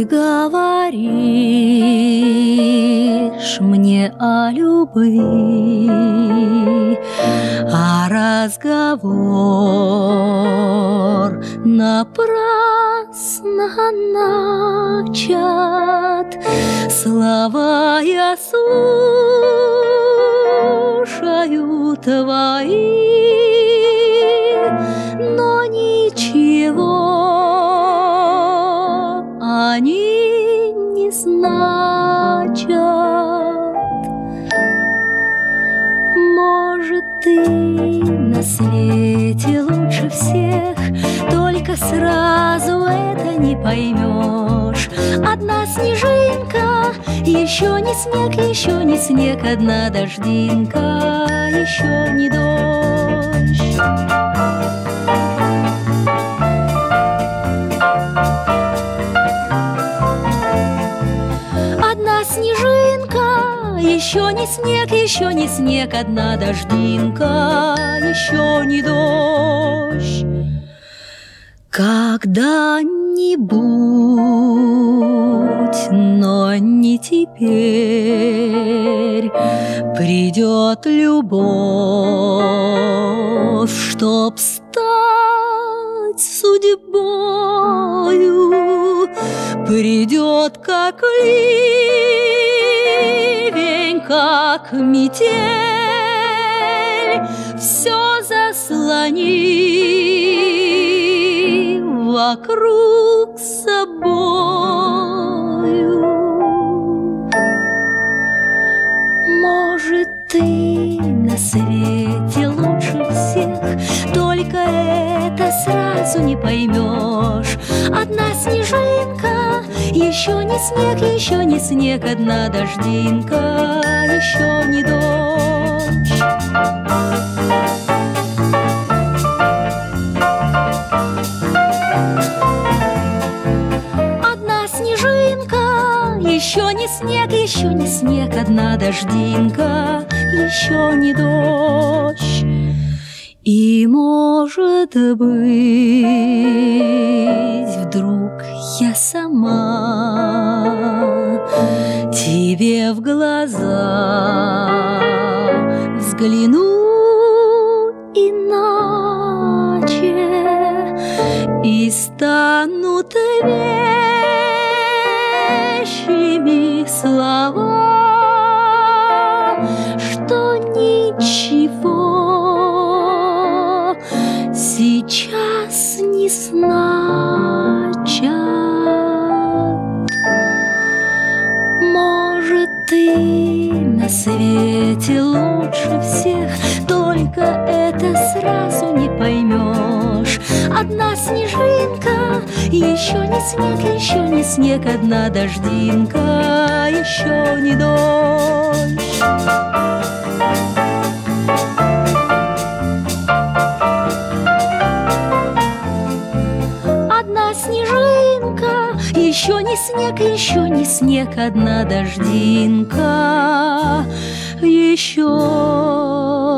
говоришь мне о любви, а разговор напрасно начат. Слова я слушаю твои, но ничего они не значат. Может, ты на свете лучше всех, только сразу это не поймешь. Одна снежинка, еще не снег, еще не снег, одна дождинка, еще не дождь. Одна снежинка, еще не снег, еще не снег, одна дождинка, еще не дождь. Когда-нибудь, но не теперь, придет любовь, чтоб стать судьбою. Придет как ливень, как метель, все заслонит вокруг собою. Может, ты на свете лучше всех, только это сразу не поймешь. Одна снежинка, еще не снег, еще не снег, одна дождинка, еще не дождь. Еще не снег, еще не снег, одна дождинка, еще не дождь. И, может быть, вдруг я сама тебе в глаза взгляну иначе и станут вещими слова, что ничего сейчас не значат. Может, ты на свете лучше всех, только это сразу не поймешь. Одна снежинка, еще не снег, еще не снег, одна дождинка, еще не дождь. Одна снежинка, еще не снег, еще не снег, одна дождинка, еще